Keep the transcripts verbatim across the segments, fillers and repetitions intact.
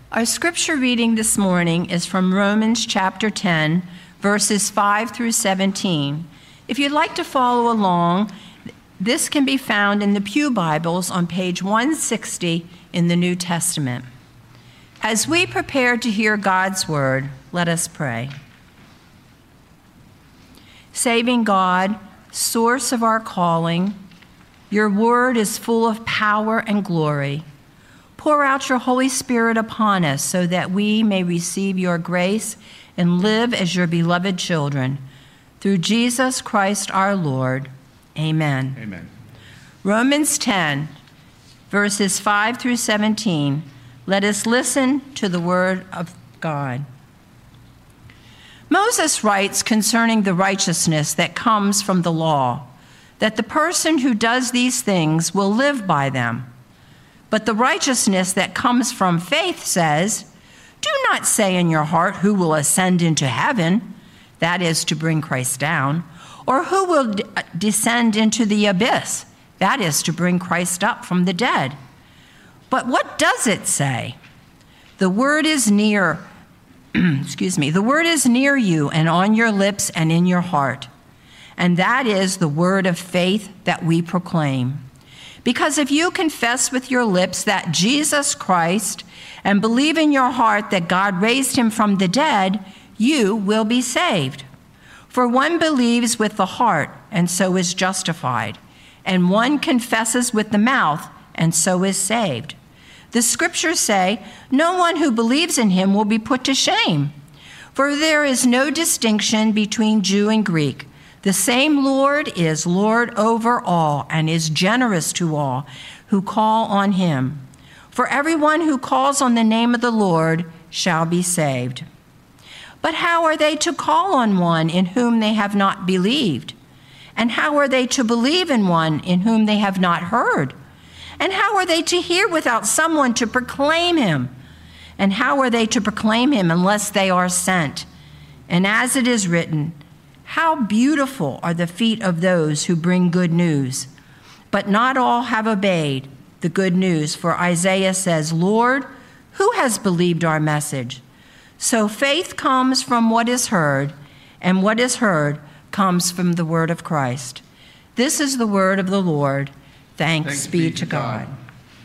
Our scripture reading this morning is from Romans chapter ten, verses five through seventeen. If you'd like to follow along, this can be found in the Pew Bibles on page one sixty in the New Testament. As we prepare to hear God's word, let us pray. Saving God, source of our calling, your word is full of power and glory. Pour out your Holy Spirit upon us so that we may receive your grace and live as your beloved children. Through Jesus Christ our Lord. Amen. Amen. Romans ten, verses five through seventeen. Let us listen to the word of God. Moses writes concerning the righteousness that comes from the law, that the person who does these things will live by them. But the righteousness that comes from faith says, do not say in your heart who will ascend into heaven, that is to bring Christ down, or who will de- descend into the abyss, that is to bring Christ up from the dead. But what does it say? The word is near, excuse me, the word is near you and on your lips and in your heart. And that is the word of faith that we proclaim. Because if you confess with your lips that Jesus Christ and believe in your heart that God raised him from the dead, you will be saved. For one believes with the heart and so is justified, and one confesses with the mouth and so is saved. The scriptures say, no one who believes in him will be put to shame. For there is no distinction between Jew and Greek. The same Lord is Lord over all and is generous to all who call on him. For everyone who calls on the name of the Lord shall be saved. But how are they to call on one in whom they have not believed? And how are they to believe in one in whom they have not heard? And how are they to hear without someone to proclaim him? And how are they to proclaim him unless they are sent? And as it is written, how beautiful are the feet of those who bring good news. But not all have obeyed the good news, for Isaiah says, Lord, who has believed our message? So faith comes from what is heard, and what is heard comes from the word of Christ. This is the word of the Lord. Thanks, Thanks be, be to God. God.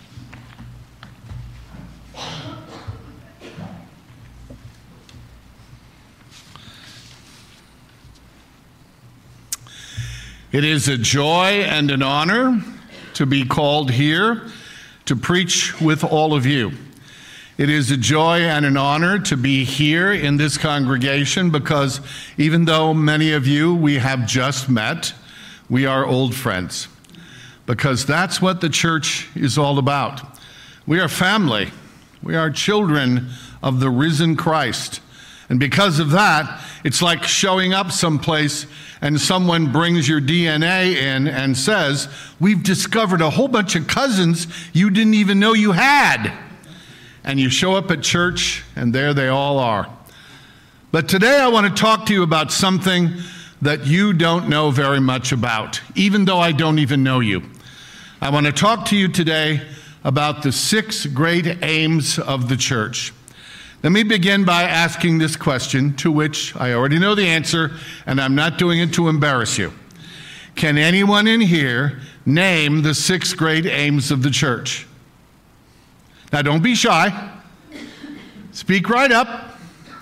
It is a joy and an honor to be called here to preach with all of you. It is a joy and an honor to be here in this congregation because even though many of you we have just met, we are old friends. Because that's what the church is all about. We are family. We are children of the risen Christ. And because of that, it's like showing up someplace and someone brings your D N A in and says, we've discovered a whole bunch of cousins you didn't even know you had. And you show up at church, and there they all are. But today I want to talk to you about something that you don't know very much about, even though I don't even know you. I want to talk to you today about the six great aims of the church. Let me begin by asking this question, to which I already know the answer, and I'm not doing it to embarrass you. Can anyone in here name the six great aims of the church? Now, don't be shy. Speak right up.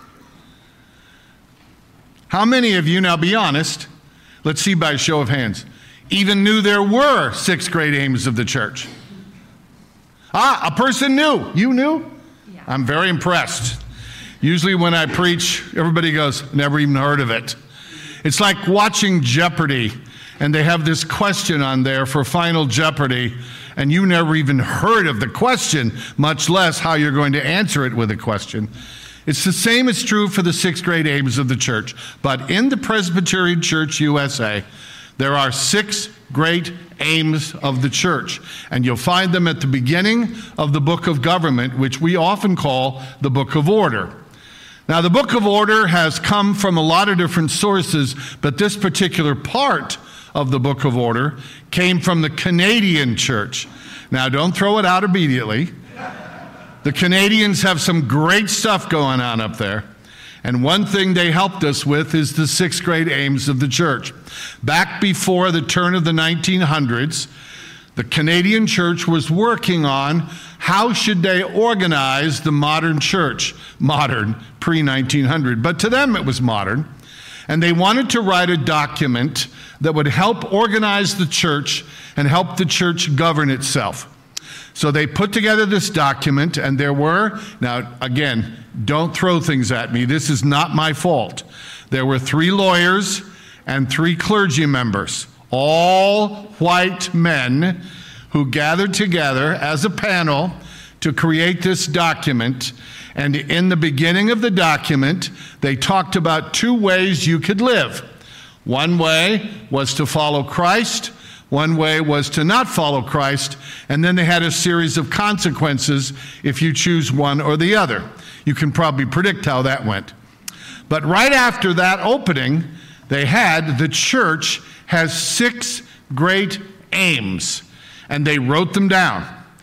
How many of you, now be honest, let's see by a show of hands, even knew there were six great aims of the church? Ah, a person knew. You knew? Yeah. I'm very impressed. Usually when I preach, everybody goes, never even heard of it. It's like watching Jeopardy, and they have this question on there for Final Jeopardy, and you never even heard of the question, much less how you're going to answer it with a question. It's the same is true for the six great aims of the church. But in the Presbyterian Church U S A, there are six great aims of the church. And you'll find them at the beginning of the Book of Government, which we often call the Book of Order. Now, the Book of Order has come from a lot of different sources, but this particular part of the Book of Order came from the Canadian church. Now, don't throw it out immediately. The Canadians have some great stuff going on up there. And one thing they helped us with is the sixth grade aims of the church. Back before the turn of the nineteen hundreds, the Canadian church was working on how should they organize the modern church. Modern, pre nineteen hundred, but to them it was modern. And they wanted to write a document that would help organize the church and help the church govern itself. So they put together this document, and there were, now again, don't throw things at me, this is not my fault. There were three lawyers and three clergy members, all white men who gathered together as a panel to create this document. And in the beginning of the document, they talked about two ways you could live. One way was to follow Christ. One way was to not follow Christ, and then they had a series of consequences if you choose one or the other. You can probably predict how that went. But right after that opening, they had, the church has six great aims, and they wrote them down.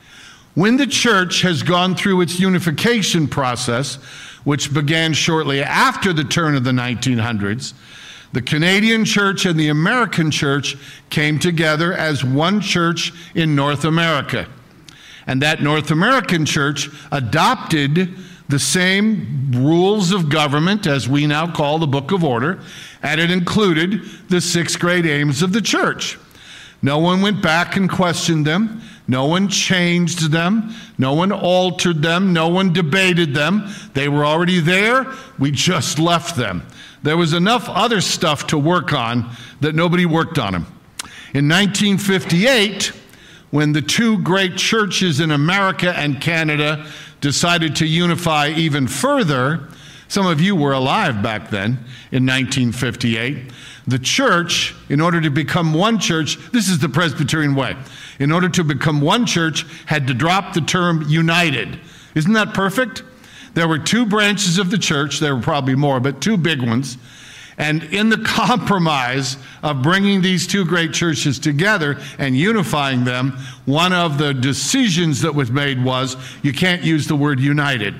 When the church has gone through its unification process, which began shortly after the turn of the nineteen hundreds, the Canadian church and the American church came together as one church in North America. And that North American church adopted the same rules of government as we now call the Book of Order, and it included the six great aims of the church. No one went back and questioned them. No one changed them. No one altered them. No one debated them. They were already there. We just left them. There was enough other stuff to work on that nobody worked on them. In nineteen fifty-eight, when the two great churches in America and Canada decided to unify even further, some of you were alive back then in nineteen fifty-eight, the church, in order to become one church, this is the Presbyterian way, in order to become one church, had to drop the term united. Isn't that perfect? There were two branches of the church, there were probably more, but two big ones. And in the compromise of bringing these two great churches together and unifying them, one of the decisions that was made was you can't use the word united.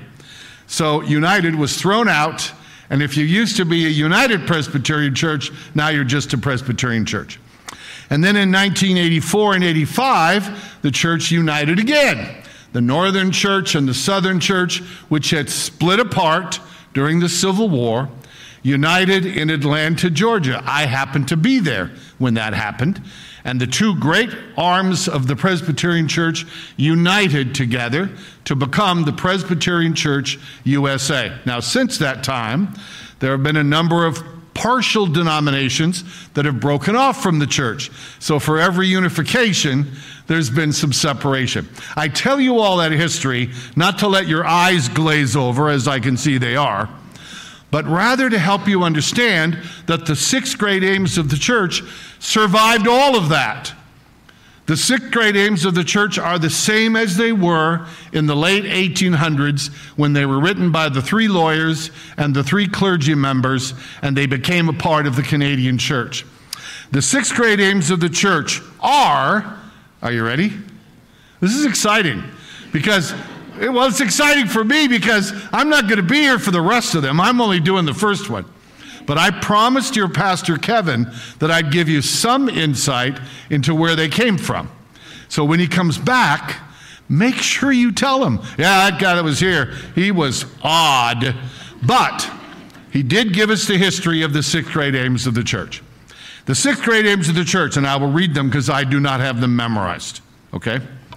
So united was thrown out, and if you used to be a United Presbyterian Church, now you're just a Presbyterian church. And then in nineteen eighty-four and eighty-five, the church united again. The Northern Church and the Southern Church, which had split apart during the Civil War, united in Atlanta, Georgia. I happened to be there when that happened. And the two great arms of the Presbyterian Church united together to become the Presbyterian Church U S A. Now, since that time, there have been a number of partial denominations that have broken off from the church. So for every unification, there's been some separation. I tell you all that history not to let your eyes glaze over, as I can see they are, but rather to help you understand that the six great aims of the church survived all of that. The six great aims of the church are the same as they were in the late eighteen hundreds when they were written by the three lawyers and the three clergy members, and they became a part of the Canadian church. The six great aims of the church are, are you ready? This is exciting because, well, it's exciting for me because I'm not going to be here for the rest of them. I'm only doing the first one. But I promised your pastor, Kevin, that I'd give you some insight into where they came from. So when he comes back, make sure you tell him, yeah, that guy that was here, he was odd. But he did give us the history of the six great aims of the church. The six great aims of the church, and I will read them because I do not have them memorized, okay?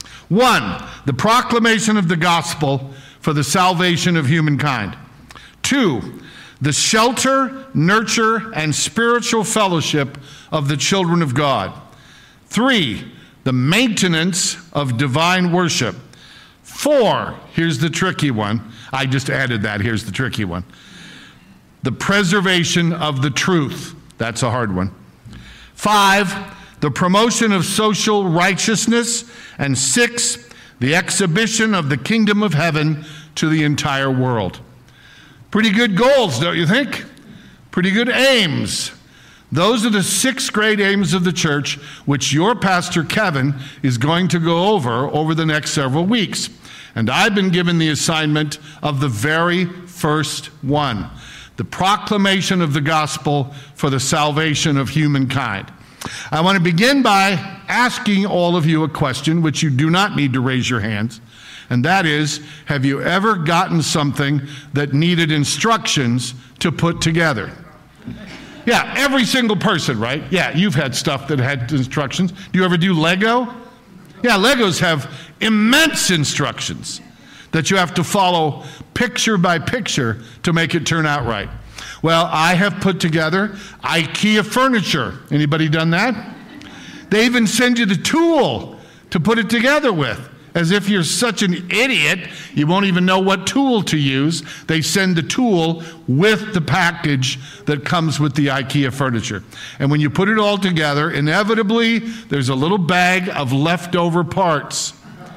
One, the proclamation of the gospel for the salvation of humankind. Two, the shelter, nurture, and spiritual fellowship of the children of God. Three, the maintenance of divine worship. Four, here's the tricky one. I just added that, here's the tricky one. The preservation of the truth. That's a hard one. Five, the promotion of social righteousness. And six, the exhibition of the kingdom of heaven to the entire world. Pretty good goals, don't you think? Pretty good aims. Those are the six great aims of the church, which your pastor, Kevin, is going to go over over the next several weeks. And I've been given the assignment of the very first one, the proclamation of the gospel for the salvation of humankind. I want to begin by asking all of you a question, which you do not need to raise your hands, and that is, have you ever gotten something that needed instructions to put together? Yeah, every single person, right? Yeah, you've had stuff that had instructions. Do you ever do Lego? Yeah, Legos have immense instructions that you have to follow picture by picture to make it turn out right. Well, I have put together IKEA furniture. Anybody done that? They even send you the tool to put it together with. As if you're such an idiot, you won't even know what tool to use. They send the tool with the package that comes with the IKEA furniture. And when you put it all together, inevitably, there's a little bag of leftover parts.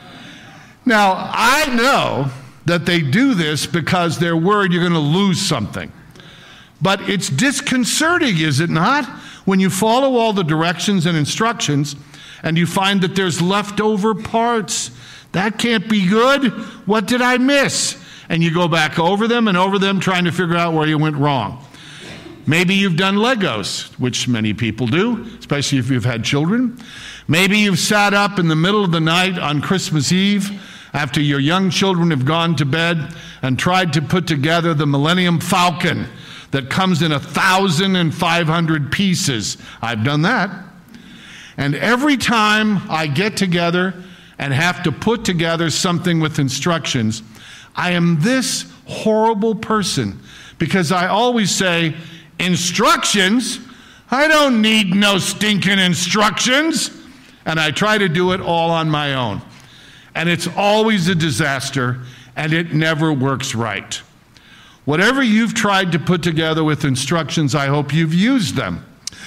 Now, I know that they do this because they're worried you're going to lose something. But it's disconcerting, is it not, when you follow all the directions and instructions and you find that there's leftover parts. That can't be good. What did I miss? And you go back over them and over them trying to figure out where you went wrong. Maybe you've done Legos, which many people do, especially if you've had children. Maybe you've sat up in the middle of the night on Christmas Eve after your young children have gone to bed and tried to put together the Millennium Falcon that comes in one thousand five hundred pieces. I've done that. And every time I get together and have to put together something with instructions, I am this horrible person because I always say, instructions? I don't need no stinking instructions. And I try to do it all on my own. And it's always a disaster, and it never works right. Whatever you've tried to put together with instructions, I hope you've used them.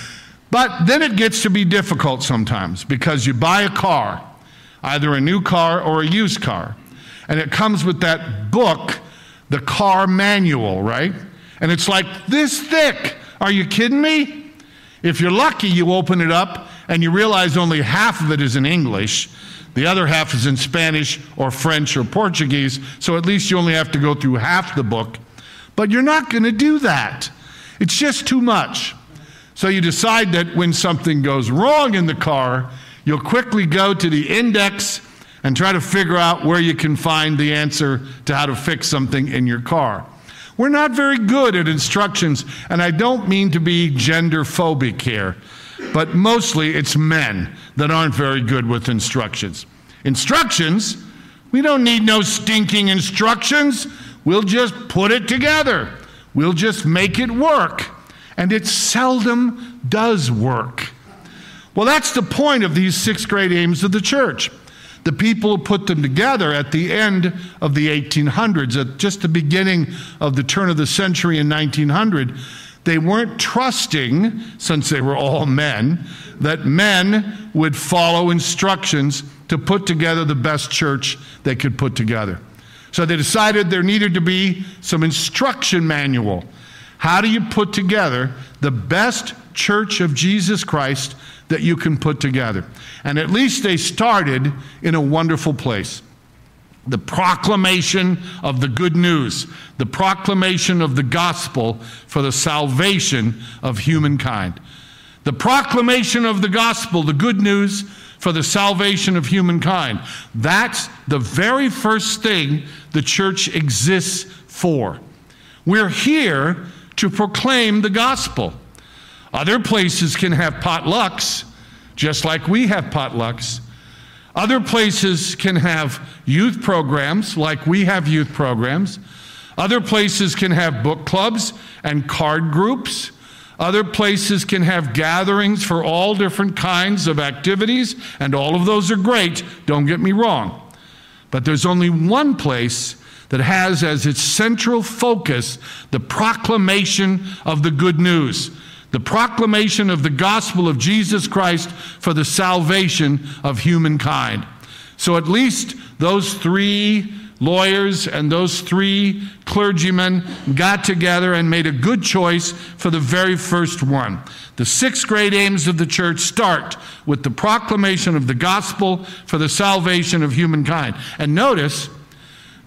But then it gets to be difficult sometimes because you buy a car, either a new car or a used car, and it comes with that book, the car manual, right? And it's like this thick. Are you kidding me? If you're lucky, you open it up and you realize only half of it is in English. The other half is in Spanish or French or Portuguese, so at least you only have to go through half the book. But you're not going to do that. It's just too much. So you decide that when something goes wrong in the car, you'll quickly go to the index and try to figure out where you can find the answer to how to fix something in your car. We're not very good at instructions, and I don't mean to be gender phobic here, but mostly it's men that aren't very good with instructions. Instructions? We don't need no stinking instructions. We'll just put it together. We'll just make it work. And it seldom does work. Well, that's the point of these sixth grade aims of the church. The people who put them together at the end of the eighteen hundreds, at just the beginning of the turn of the century in nineteen hundred, they weren't trusting, since they were all men, that men would follow instructions to put together the best church they could put together. So they decided there needed to be some instruction manual. How do you put together the best church of Jesus Christ that you can put together? And at least they started in a wonderful place. The proclamation of the good news, the proclamation of the gospel for the salvation of humankind. The proclamation of the gospel, the good news for the salvation of humankind. That's the very first thing the church exists for. We're here to proclaim the gospel. Other places can have potlucks, just like we have potlucks. Other places can have youth programs, like we have youth programs. Other places can have book clubs and card groups. Other places can have gatherings for all different kinds of activities, and all of those are great, don't get me wrong. But there's only one place that has as its central focus the proclamation of the good news, the proclamation of the gospel of Jesus Christ for the salvation of humankind. So at least those three lawyers and those three clergymen got together and made a good choice for the very first one. The sixth grade aims of the church start with the proclamation of the gospel for the salvation of humankind. And notice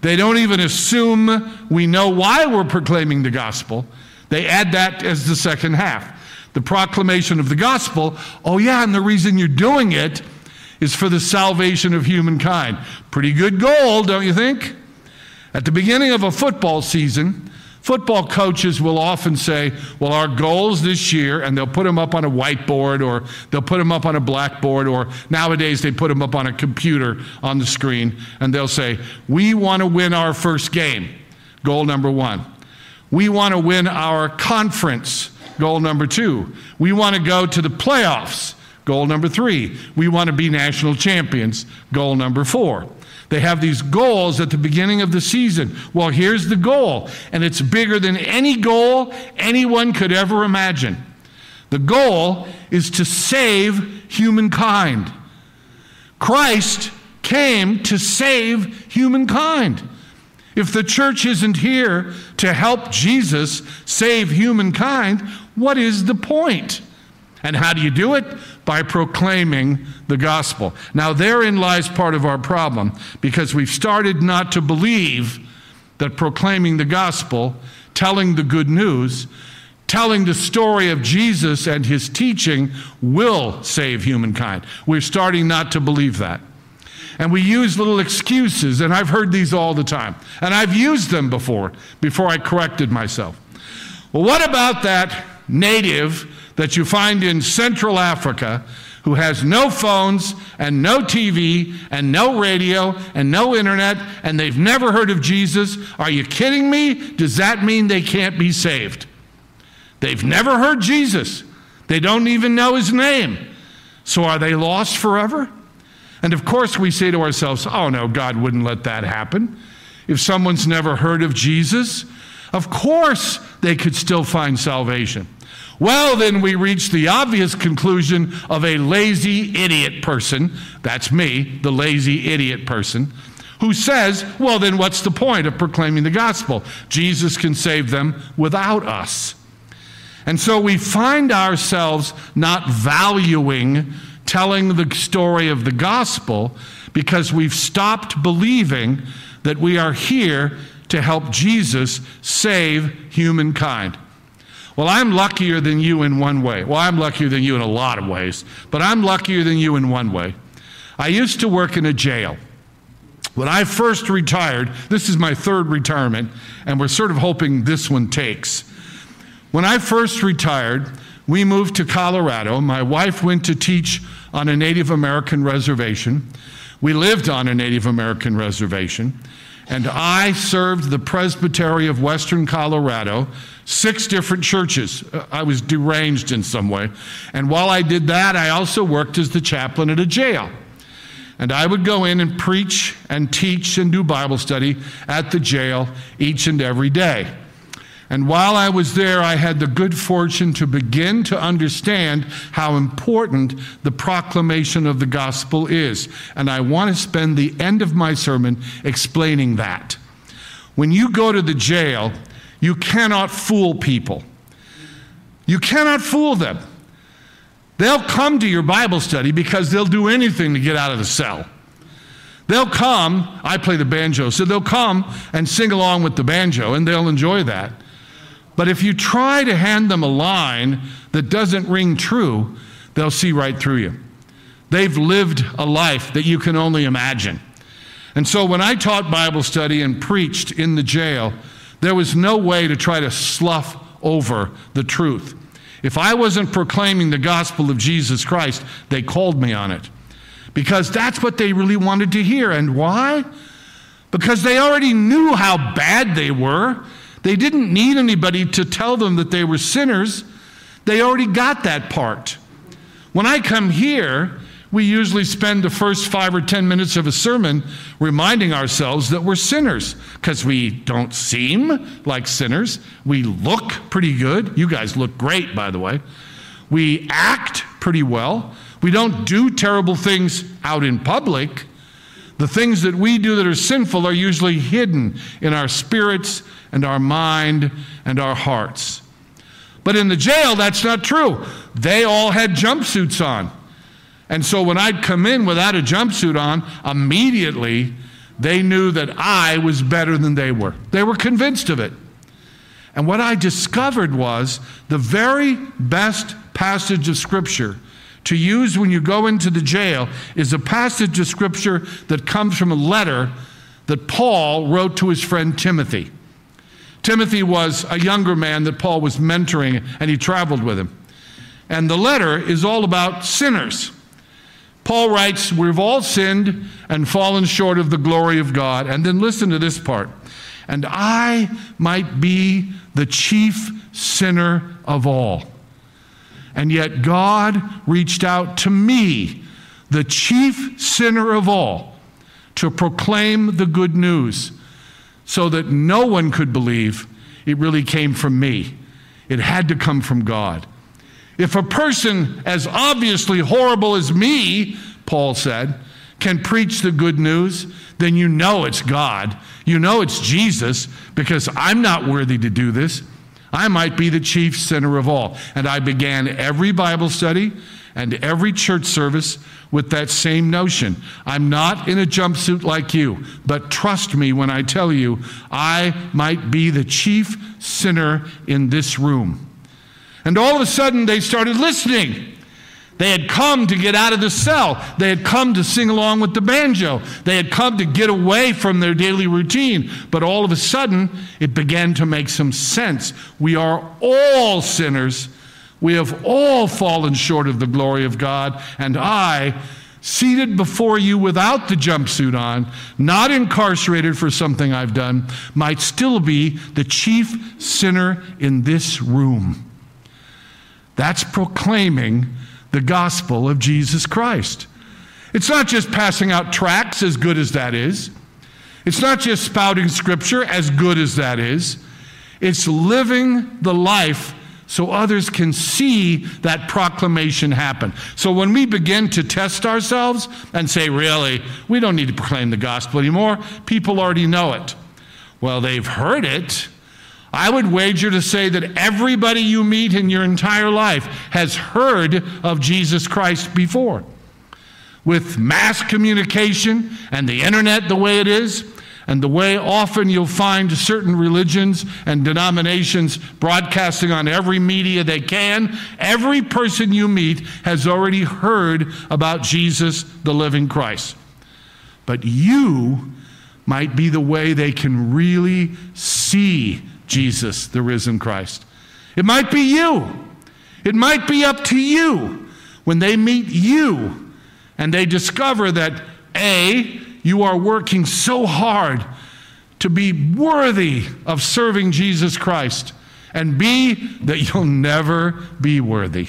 They don't even assume we know why we're proclaiming the gospel. They add that as the second half. The proclamation of the gospel, oh yeah, and the reason you're doing it is for the salvation of humankind. Pretty good goal, don't you think? At the beginning of a football season, football coaches will often say, well, our goals this year, and they'll put them up on a whiteboard, or they'll put them up on a blackboard, or nowadays they put them up on a computer on the screen, and they'll say, we want to win our first game, goal number one. We want to win our conference, goal number two. We want to go to the playoffs, goal number three. We want to be national champions, goal number four. They have these goals at the beginning of the season. Well, here's the goal, and it's bigger than any goal anyone could ever imagine. The goal is to save humankind. Christ came to save humankind. If the church isn't here to help Jesus save humankind, what is the point? And how do you do it? By proclaiming the gospel. Now, therein lies part of our problem, because we've started not to believe that proclaiming the gospel, telling the good news, telling the story of Jesus and his teaching will save humankind. We're starting not to believe that. And we use little excuses, and I've heard these all the time. And I've used them before, before I corrected myself. Well, what about that native that you find in Central Africa who has no phones and no T V and no radio and no internet, and they've never heard of Jesus? Are you kidding me? Does that mean they can't be saved? They've never heard Jesus. They don't even know his name. So are they lost forever? And of course we say to ourselves, oh no, God wouldn't let that happen. If someone's never heard of Jesus, of course they could still find salvation. Well, then we reach the obvious conclusion of a lazy idiot person, that's me, the lazy idiot person, who says, well, then what's the point of proclaiming the gospel? Jesus can save them without us. And so we find ourselves not valuing telling the story of the gospel because we've stopped believing that we are here to help Jesus save humankind. Well, I'm luckier than you in one way. Well, I'm luckier than you in a lot of ways, but I'm luckier than you in one way. I used to work in a jail. When I first retired, this is my third retirement, and we're sort of hoping this one takes. When I first retired, we moved to Colorado. My wife went to teach on a Native American reservation. We lived on a Native American reservation, and I served the Presbytery of Western Colorado, six different churches. I was deranged in some way. And while I did that, I also worked as the chaplain at a jail. And I would go in and preach and teach and do Bible study at the jail each and every day. And while I was there, I had the good fortune to begin to understand how important the proclamation of the gospel is. And I want to spend the end of my sermon explaining that. When you go to the jail, you cannot fool people. You cannot fool them. They'll come to your Bible study because they'll do anything to get out of the cell. They'll come, I play the banjo, so they'll come and sing along with the banjo, and they'll enjoy that. But if you try to hand them a line that doesn't ring true, they'll see right through you. They've lived a life that you can only imagine. And so when I taught Bible study and preached in the jail, there was no way to try to slough over the truth. If I wasn't proclaiming the gospel of Jesus Christ, they called me on it. Because that's what they really wanted to hear. And why? Because they already knew how bad they were. They didn't need anybody to tell them that they were sinners. They already got that part. When I come here, we usually spend the first five or ten minutes of a sermon reminding ourselves that we're sinners, because we don't seem like sinners. We look pretty good. You guys look great, by the way. We act pretty well. We don't do terrible things out in public. The things that we do that are sinful are usually hidden in our spirits and our mind and our hearts. But in the jail, that's not true. They all had jumpsuits on. And so when I'd come in without a jumpsuit on, immediately They knew that I was better than they were. They were convinced of it. And what I discovered was the very best passage of Scripture to use when you go into the jail is a passage of Scripture that comes from a letter that Paul wrote to his friend Timothy. Timothy was a younger man that Paul was mentoring, and he traveled with him. And the letter is all about sinners. Paul writes, we've all sinned and fallen short of the glory of God. And then listen to this part. And I might be the chief sinner of all. And yet God reached out to me, the chief sinner of all, to proclaim the good news so that no one could believe it really came from me. It had to come from God. If a person as obviously horrible as me, Paul said, can preach the good news, then you know it's God. You know it's Jesus, because I'm not worthy to do this. I might be the chief sinner of all. And I began every Bible study and every church service with that same notion. I'm not in a jumpsuit like you, but trust me when I tell you, I might be the chief sinner in this room. And all of a sudden, they started listening. They had come to get out of the cell. They had come to sing along with the banjo. They had come to get away from their daily routine. But all of a sudden, it began to make some sense. We are all sinners. We have all fallen short of the glory of God. And I, seated before you without the jumpsuit on, not incarcerated for something I've done, might still be the chief sinner in this room. That's proclaiming the gospel of Jesus Christ. It's not just passing out tracts, as good as that is. It's not just spouting scripture, as good as that is. It's living the life so others can see that proclamation happen. So when we begin to test ourselves and say, really, we don't need to proclaim the gospel anymore, people already know it. Well, they've heard it. I would wager to say that everybody you meet in your entire life has heard of Jesus Christ before. With mass communication and the internet the way it is, and the way often you'll find certain religions and denominations broadcasting on every media they can, every person you meet has already heard about Jesus, the living Christ. But you might be the way they can really see Jesus, the risen Christ. It might be you. It might be up to you when they meet you and they discover that A, you are working so hard to be worthy of serving Jesus Christ, and B, that you'll never be worthy.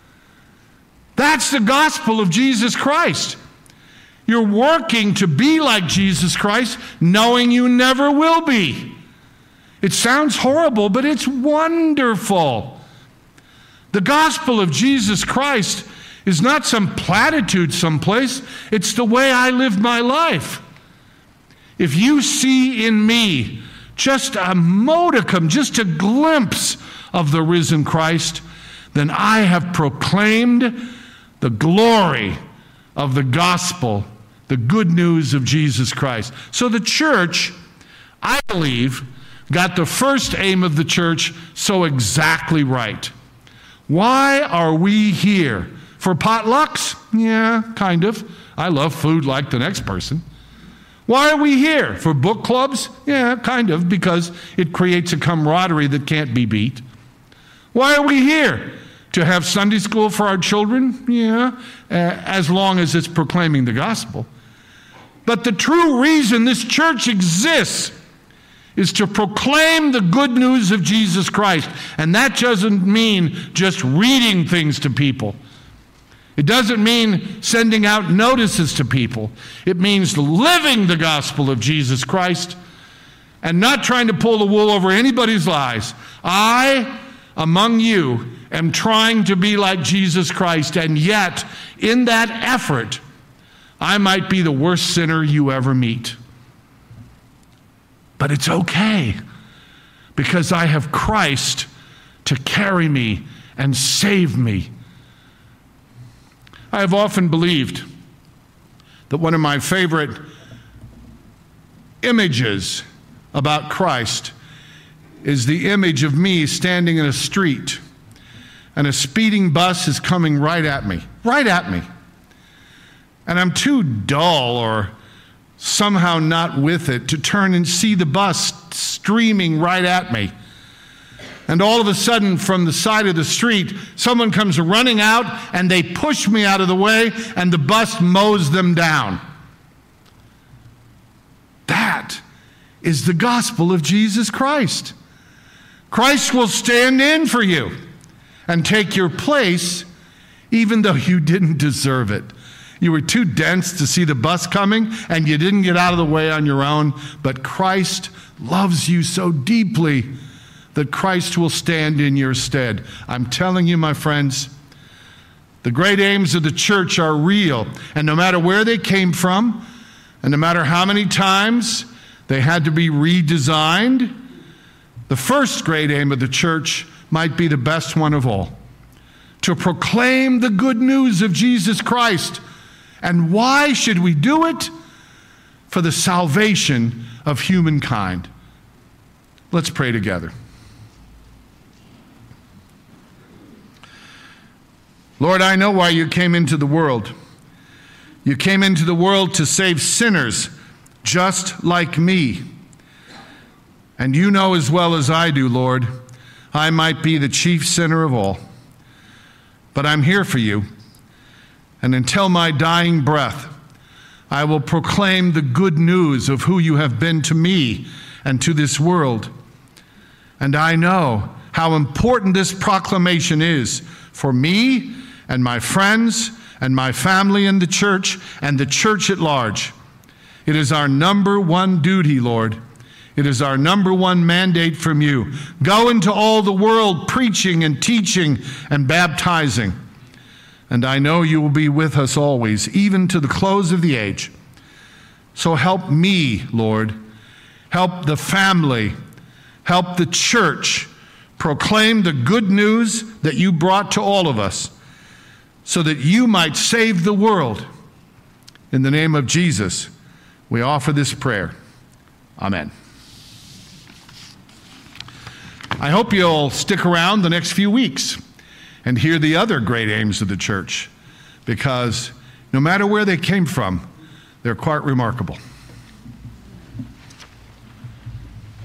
That's the gospel of Jesus Christ. You're working to be like Jesus Christ, knowing you never will be. It sounds horrible, but it's wonderful. The gospel of Jesus Christ is not some platitude someplace. It's the way I live my life. If you see in me just a modicum, just a glimpse of the risen Christ, then I have proclaimed the glory of the gospel, the good news of Jesus Christ. So the church, I believe, got the first aim of the church so exactly right. Why are we here? For potlucks? Yeah, kind of. I love food like the next person. Why are we here? For book clubs? Yeah, kind of, because it creates a camaraderie that can't be beat. Why are we here? To have Sunday school for our children? Yeah, uh, as long as it's proclaiming the gospel. But the true reason this church exists is to proclaim the good news of Jesus Christ. And that doesn't mean just reading things to people. It doesn't mean sending out notices to people. It means living the gospel of Jesus Christ and not trying to pull the wool over anybody's eyes. I, among you, am trying to be like Jesus Christ, and yet, in that effort, I might be the worst sinner you ever meet. But it's okay, because I have Christ to carry me and save me. I have often believed that one of my favorite images about Christ is the image of me standing in a street, and a speeding bus is coming right at me, right at me. And I'm too dull or somehow not with it to turn and see the bus streaming right at me. And all of a sudden, from the side of the street, someone comes running out and they push me out of the way, and the bus mows them down. That is the gospel of Jesus Christ. Christ will stand in for you and take your place, even though you didn't deserve it. You were too dense to see the bus coming, and you didn't get out of the way on your own. But Christ loves you so deeply that Christ will stand in your stead. I'm telling you, my friends, the great aims of the church are real. And no matter where they came from, and no matter how many times they had to be redesigned, the first great aim of the church might be the best one of all: to proclaim the good news of Jesus Christ. And why should we do it? For the salvation of humankind. Let's pray together. Lord, I know why you came into the world. You came into the world to save sinners just like me. And you know as well as I do, Lord, I might be the chief sinner of all. But I'm here for you. And until my dying breath, I will proclaim the good news of who you have been to me and to this world. And I know how important this proclamation is for me and my friends and my family in the church and the church at large. It is our number one duty, Lord. It is our number one mandate from you. Go into all the world preaching and teaching and baptizing. And I know you will be with us always, even to the close of the age. So help me, Lord. Help the family. Help the church proclaim the good news that you brought to all of us, so that you might save the world. In the name of Jesus, we offer this prayer. Amen. I hope you'll stick around the next few weeks and hear the other great aims of the church, because no matter where they came from, they're quite remarkable.